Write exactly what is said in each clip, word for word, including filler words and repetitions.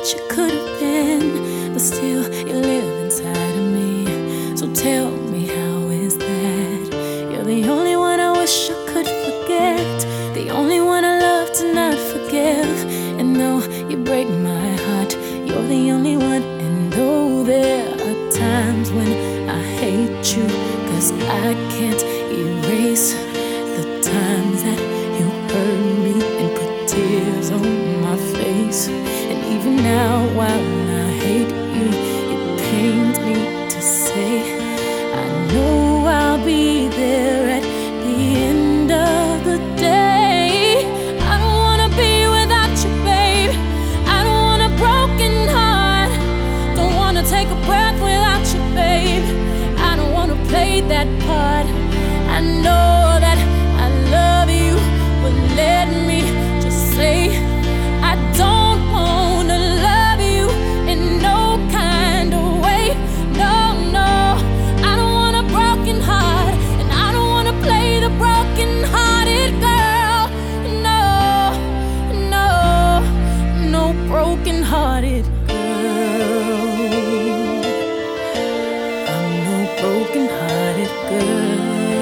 you could have been, but still you live inside of me. So tell me, how is that? You're the only one I wish I could forget, the only one I love to not forgive. And though you break my heart, you're the only one. And though there are times when I hate you, 'cause I can't erase the times that you hurt me and put tears on my face. And even now, while I hate you, it pains me to say I know I'll be there at the end of the day. I don't wanna be without you, babe. I don't want a broken heart. Don't wanna take a breath without you, babe. I don't wanna play that part. I know that I love you, but let me just say I don't wanna love you in no kind of way. No, no, I don't want a broken heart, and I don't wanna play the broken-hearted girl. No, no, no broken-hearted girl. I'm no broken-hearted girl.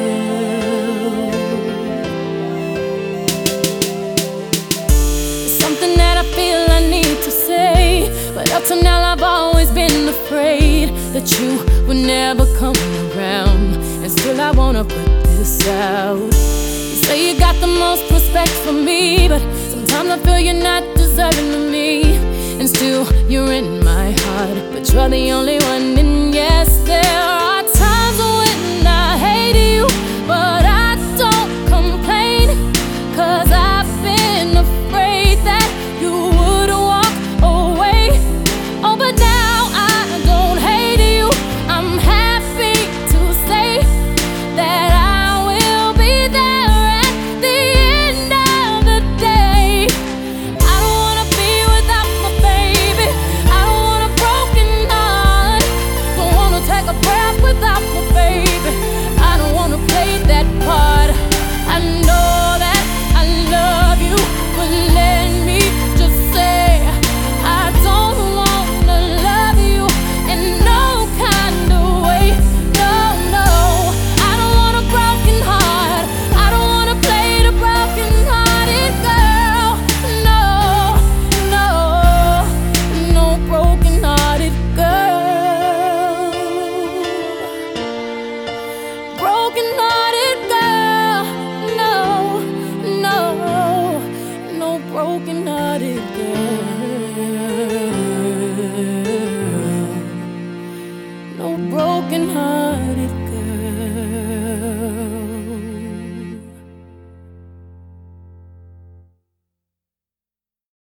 Feel I need to say, but up till now I've always been afraid that you would never come around. And still I wanna put this out. You say you got the most respect for me, but sometimes I feel you're not deserving of me. And still you're in my heart, but you're the only one. And yes, there are times when I hate you, but I don't complain, 'cause I've been afraid that you would walk away. Oh, but now I don't hate you. I'm happy to say that I will be there at the end of the day. I don't wanna be without my baby. I don't want a broken heart. Don't wanna take a breath without my baby. I don't wanna play that part. I know that I love you, but let me just say I don't wanna love you in no kind of way. No, no, I don't want a broken heart. I don't wanna play the broken-hearted girl. No, no, no broken-hearted girl. Broken-hearted girl. No, no, no broken-hearted girl. No broken heart.